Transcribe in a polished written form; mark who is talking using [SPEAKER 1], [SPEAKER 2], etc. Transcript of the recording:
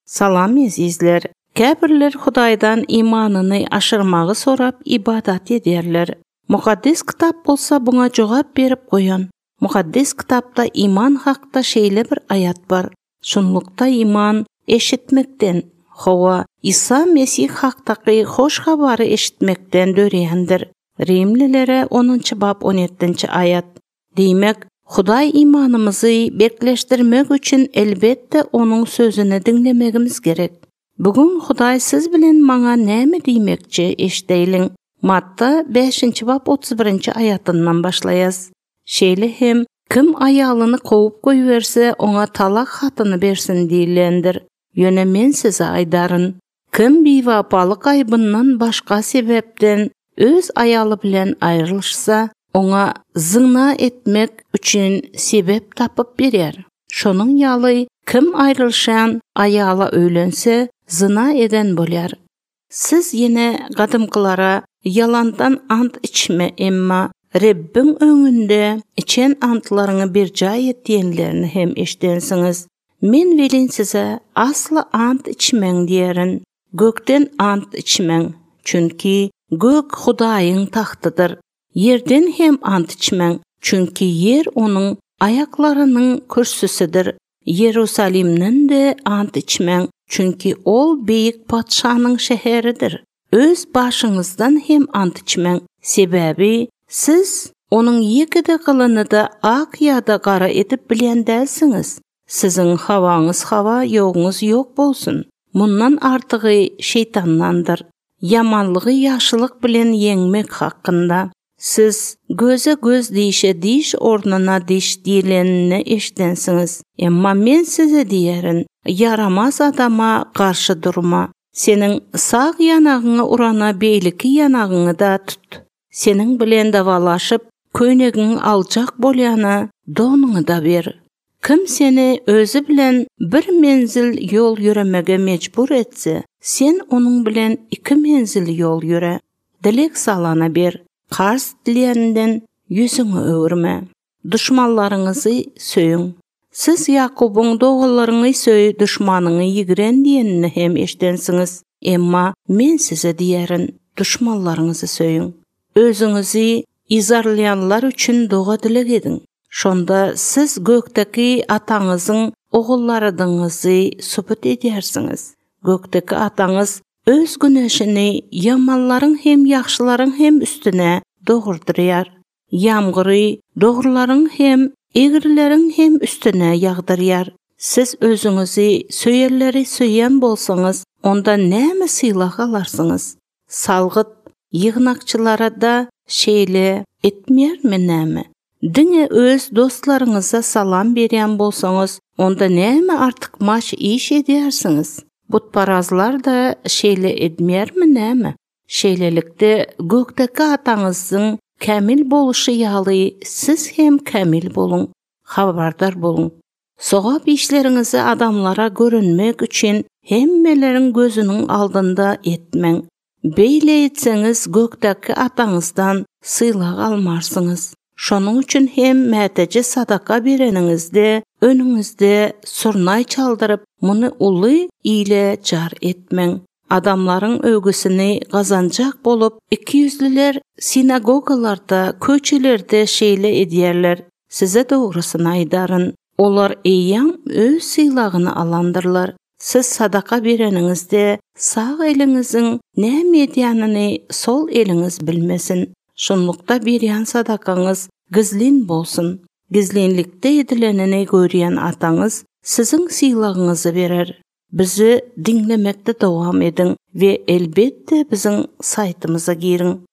[SPEAKER 1] Salam izler. Käbirler Hudaydan imanını aşırmağı sorap ibadat ederler. Muqaddes kitap bolsa buna cevap berip koyan. Muqaddes kitapta iman haqda şeýle bir ayat bar. Şunlukta iman eşitmekden, hova İsa Mesih haqdaqy hoş habary eşitmekden döreýändir. Rimlilere 10. bab 17. ayat. Demek, Huday imanımızı bekleştirmek için elbette onun sözünü dinlemegimiz gerek. Bugün Huday siz bilen maňa näme diýmekçi eşdeýliň. Matta 5. bab 31. ayatından başlayas. Şeýle hem kim ayalyny kovup goýberse oňa talak hatyny bersin diýilendir. Ýöne men size aýdaryn. Kim biwapalyk aýbyndan başga sebepden öz ayaly bilen aýrylşsa, oňa zina etmek üçin sebep tapyp berer. Şonuň ýaly kim aýrylşan ayala öýlense zina eden bolýar. Siz ýene gadymkylara yalandan ant içme emma Rebbin öňünde içen antlaryňy bir jaý etdiňlerini hem eşdensiňiz. Men welin size asla ant içmeň diýerin. Gökden ant içmeň. Çünki gök Hudaýyň tahtydyr. Yerden hem ant içmeň. Çünki yer onun ayaklarynyň kürsüsidir. Yerusalimden de ant içmeň. Çünki ol beýik patşanyň şeheridir. Öz başyňyzdan hem ant içmeň. Sebäbi siz onun ýekide kılını da ak ýa-da gara edip bilen dälsiňiz. Siziň hawaňyz hawa, ýogyňyz ýok bolsun. Mundan artygy şeytandandır. Yamanlygy ýaşylyk bilen ýeňmek hakynda. Siz göze göz diýişe diş ornuna diş diýilenini eşdensiňiz. Emma men size diýerin, yaramaz adama garşy durma. Seniň sag ýanagyňa urana beýliki ýanagyňy da tut. Seniň bilen dawalaşyp köýnegiň aljak bolýany donuňy da ber. Kim seni özü bilen bir menzil yol yüremege mecbur etse, sen onun bilen 2 menzil yol yüre. Dilek salana ber, qarz dileyenden yüzüňi öwürme. Düşmanlaryňyzy söýüň. Siz Ýakubyň dogalaryny söý, düşmanyny ýigiren diýenini hem eşdensiňiz. Emma men size diýerin, düşmanlaryňyzy söýüň. Özüňizi izarlayanlar üçin doga dilek ediň. Şonda siz gökteki ataňyzyň ogullaryňyzy sübut edýärsiňiz. Gökteki ataňyz öz güneşini yamanlaryň hem ýaxşylaryň hem üstüne dogurdurýar. Ýamgyry dogrularyň hem egrilerin hem üstüne ýagdyrýar. Siz özüňizi söýerleri söýen bolsaňyz, onda näme syýlak alarsyňyz? Salgyt ýygnakçylara da şeýle etmeýärmi näme? Diňe öz dostlaryňyza salam berýän bolsaňyz, onda näme artyk maş iş edýärsiňiz? Butparazlar da şeýle etmeýärmi näme? Şeýlelikde gökteki ataňyzyň kämil boluşy ýaly siz hem kämil bolun, habardar bolun. Sogap işleriňizi adamlara görünmek üçin hemmeleriň gözüniň aldynda etmeň. Beýle etseňiz gökteki ataňyzdan syýlak almarsyňyz. Şonuň üçin hem mäteje sadaka bereniňizde önüňizde surnaý çaldyryp muny uly ile jar etmeň. Adamlaryň öwgüsini gazanjak bolup 200'liler sinagogalarda, köçelerde şeýle edýärler. Size dogrusyny aýdaryn. Olar eýýäň öz syýlagyny alandyrlar. Siz sadaka bereniňizde sağ eliňiziň näme edýäni sol eliňiz bilmesin. Şunlukda berýän sadakaňyz gizlin bolsun. Gizlinlikde edilenini görýän ataňyz siziň syýlagyňyzy berer. Bizi dinlemekde dowam ediň we elbetde biziň saytymyza girin.